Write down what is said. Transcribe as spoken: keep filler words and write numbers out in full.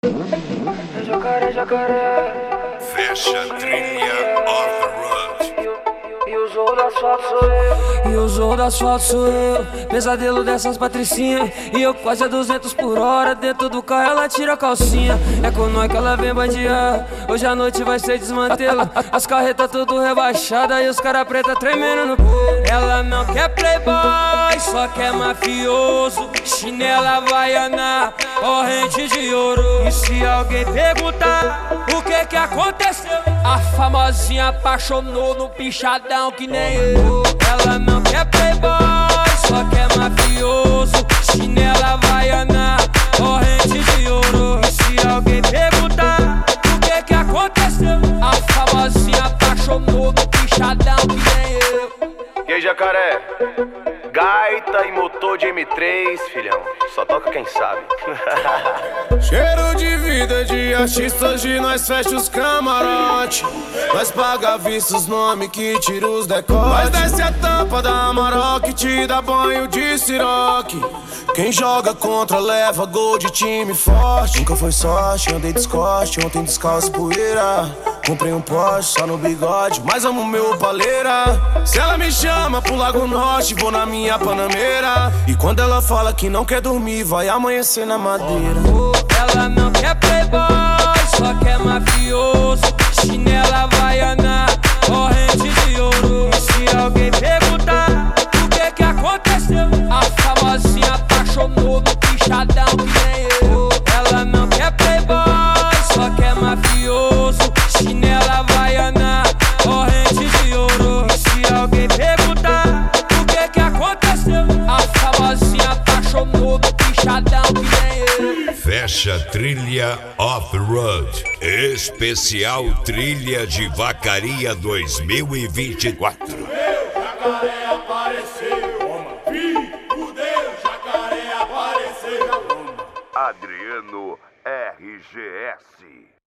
É jacaré, jacaré. Fecha a trilha off the road. E o zorro do asfalto sou eu. E o zorro do asfalto sou eu. Pesadelo dessas patricinhas. E eu quase a duzentos por hora. Dentro do carro ela tira a calcinha. É com nós que ela vem bandear. Hoje a noite vai ser desmantelo. As carretas tudo rebaixadas. E os cara preta tremendo no pé. Ela não quer playboy, só quer mafioso. Chinela havaiana, corrente de ouro. E se alguém perguntar o que que aconteceu, a famosinha apaixonou no pichadão que nem eu. Ela não quer playboy, só quer mafioso. Chinela havaiana, corrente de ouro. E se alguém perguntar o que que aconteceu, a famosinha apaixonou no pichadão que nem eu. E aí, jacaré? Gaita e motor de M três, filhão. Só toca quem sabe. Cheiro de vida de artistas, de nós fecha os camarote. Nós paga vista os nomes que tira os decotes. Nós desce a tampa da Amarok que te dá banho de siroque. Quem joga contra leva gol de time forte. Nunca foi sorte, andei descoste, ontem descalço poeira. Comprei um Porsche só no bigode, mas amo meu paleira. Se ela me chama pro Lago Norte, vou na minha Panameira. E quando ela fala que não quer dormir, vai amanhecer na madeira. Ela não quer playboy, só quer mafioso. Chinela havaiana, corrente de ouro. E se alguém perguntar o que que aconteceu, a famosinha apaixonou no pichadão que nem eu. Ela não quer playboy, só quer mafioso. Chinela havaiana, corrente de ouro. E se alguém perguntar o que que aconteceu, a famosinha apaixonou no pichadão que nem eu. Fecha a trilha off the road. Especial Trilha de Vacaria dois mil e vinte e quatro. Jacaré apareceu, fudeu, jacaré apareceu. Adriano R G S.